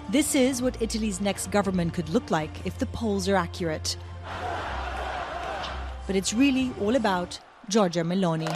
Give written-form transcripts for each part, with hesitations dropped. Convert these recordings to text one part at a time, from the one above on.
This is what Italy's next government could look like if the polls are accurate. But it's really all about Giorgia Meloni.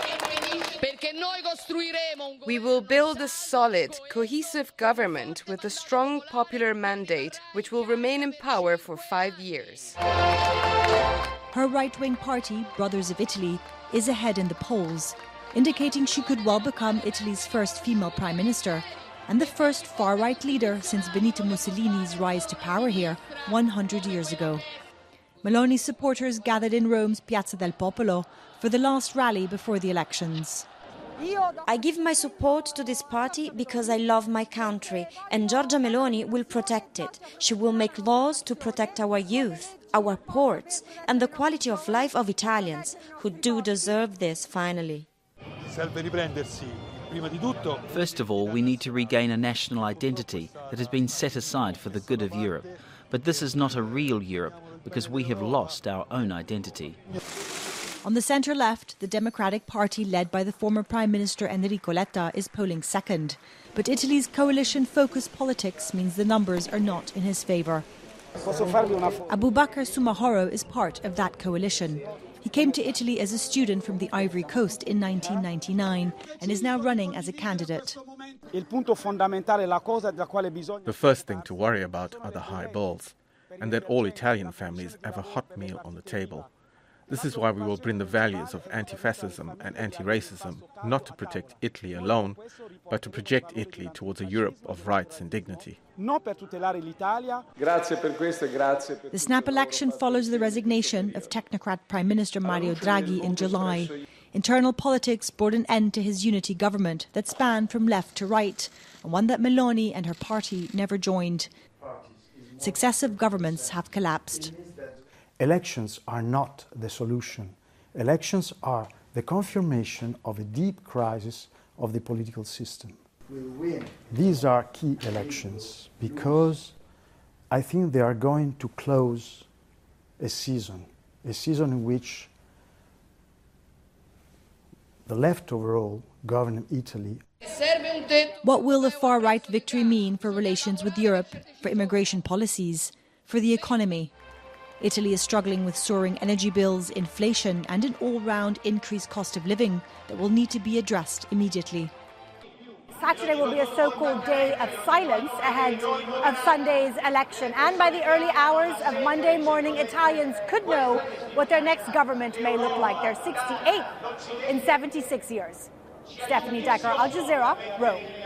We will build a solid, cohesive government with a strong popular mandate which will remain in power for 5 years. Her right-wing party, Brothers of Italy, is ahead in the polls, indicating she could well become Italy's first female prime minister and the first far-right leader since Benito Mussolini's rise to power here 100 years ago. Meloni's supporters gathered in Rome's Piazza del Popolo for the last rally before the elections. I give my support to this party because I love my country, and Giorgia Meloni will protect it. She will make laws to protect our youth, our ports, and the quality of life of Italians, who do deserve this finally. First of all, we need to regain a national identity that has been set aside for the good of Europe. But this is not a real Europe because we have lost our own identity. On the centre-left, the Democratic Party led by the former Prime Minister Enrico Letta is polling second. But Italy's coalition-focused politics means the numbers are not in his favour. Abubakar Soumahoro is part of that coalition. He came to Italy as a student from the Ivory Coast in 1999 and is now running as a candidate. The first thing to worry about are the high balls, and that all Italian families have a hot meal on the table. This is why we will bring the values of anti-fascism and anti-racism, not to protect Italy alone, but to project Italy towards a Europe of rights and dignity. The snap election follows the resignation of technocrat Prime Minister Mario Draghi in July. Internal politics brought an end to his unity government that spanned from left to right, and one that Meloni and her party never joined. Successive governments have collapsed. Elections are not the solution. Elections are the confirmation of a deep crisis of the political system. These are key elections because I think they are going to close a season in which the left overall govern Italy. What will the far-right victory mean for relations with Europe, for immigration policies, for the economy? Italy is struggling with soaring energy bills, inflation and an all-round increased cost of living that will need to be addressed immediately. Saturday will be a so-called day of silence ahead of Sunday's election. And by the early hours of Monday morning, Italians could know what their next government may look like. They're 68 in 76 years. Stephanie Decker, Al Jazeera, Rome.